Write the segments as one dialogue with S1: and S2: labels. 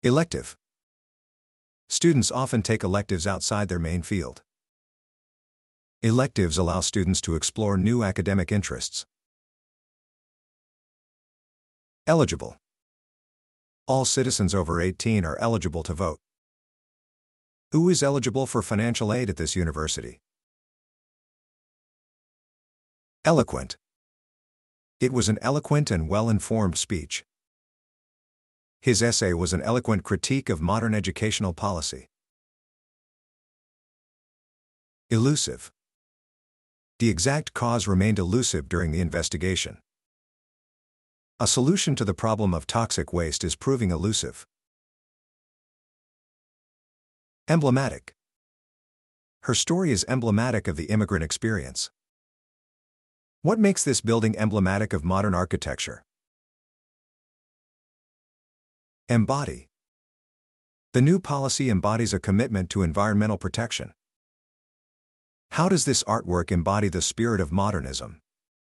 S1: Elective. Students often take electives outside their main field. Electives allow students to explore new academic interests. Eligible. All citizens over 18 are eligible to vote. Who is eligible for financial aid at this university? Eloquent. It was an eloquent and well-informed speech. His essay was an eloquent critique of modern educational policy. Elusive. The exact cause remained elusive during the investigation. A solution to the problem of toxic waste is proving elusive. Emblematic. Her story is emblematic of the immigrant experience. What makes this building emblematic of modern architecture? Embody. The new policy embodies a commitment to environmental protection. How does this artwork embody the spirit of modernism?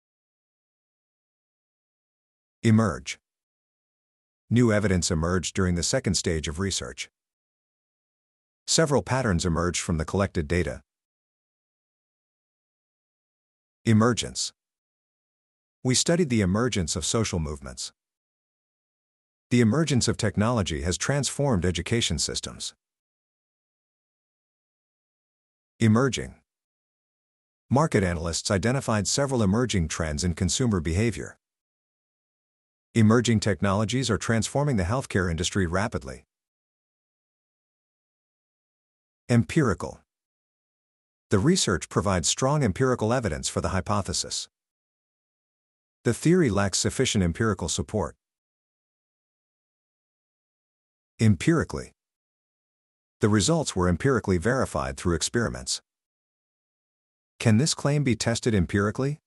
S1: Emerge. New evidence emerged during the second stage of research. Several patterns emerged from the collected data. Emergence. We studied the emergence of social movements. The emergence of technology has transformed education systems. Emerging. Market analysts identified several emerging trends in consumer behavior. Emerging technologies are transforming the healthcare industry rapidly. Empirical. The research provides strong empirical evidence for the hypothesis. The theory lacks sufficient empirical support. Empirically. The results were empirically verified through experiments. Can this claim be tested empirically?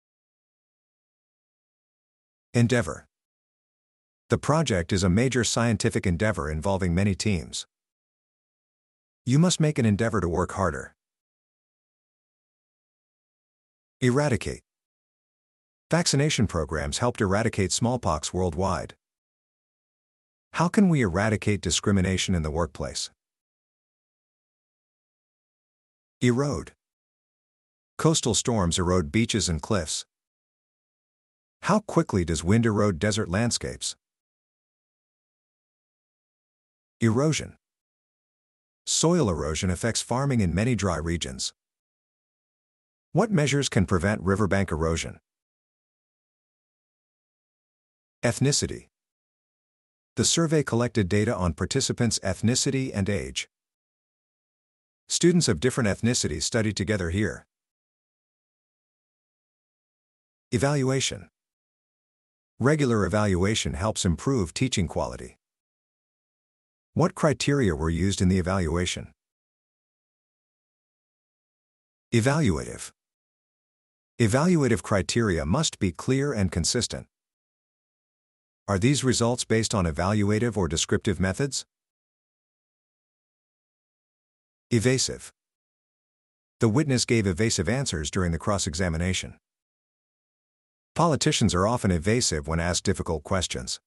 S1: Endeavor. The project is a major scientific endeavor involving many teams. You must make an endeavor to work harder. Eradicate. Vaccination programs helped eradicate smallpox worldwide. How can we eradicate discrimination in the workplace? Erode. Coastal storms erode beaches and cliffs. How quickly does wind erode desert landscapes? Erosion. Soil erosion affects farming in many dry regions. What measures can prevent riverbank erosion? Ethnicity. The survey collected data on participants' ethnicity and age. Students of different ethnicities studied together here. Evaluation. Regular evaluation helps improve teaching quality. What criteria were used in the evaluation? Evaluative. Evaluative criteria must be clear and consistent. Are these results based on evaluative or descriptive methods? Evasive. The witness gave evasive answers during the cross-examination. Politicians are often evasive when asked difficult questions.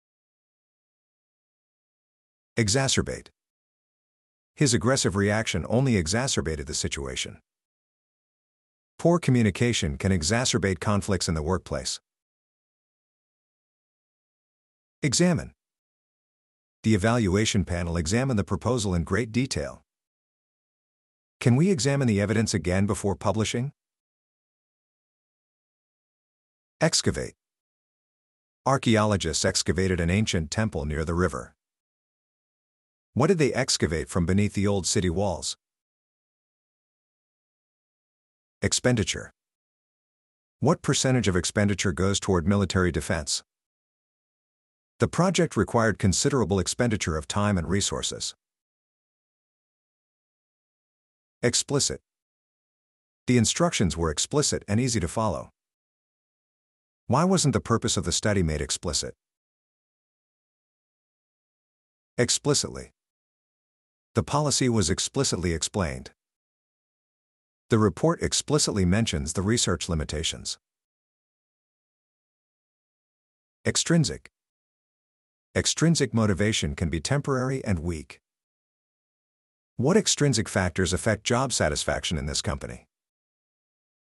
S1: Exacerbate. His aggressive reaction only exacerbated the situation. Poor communication can exacerbate conflicts in the workplace. Examine. The evaluation panel examined the proposal in great detail. Can we examine the evidence again before publishing? Excavate. Archaeologists excavated an ancient temple near the river. What did they excavate from beneath the old city walls? Expenditure. What percentage of expenditure goes toward military defense? The project required considerable expenditure of time and resources. Explicit. The instructions were explicit and easy to follow. Why wasn't the purpose of the study made explicit? Explicitly. The policy was explicitly explained. The report explicitly mentions the research limitations. Extrinsic. Extrinsic motivation can be temporary and weak. What extrinsic factors affect job satisfaction in this company?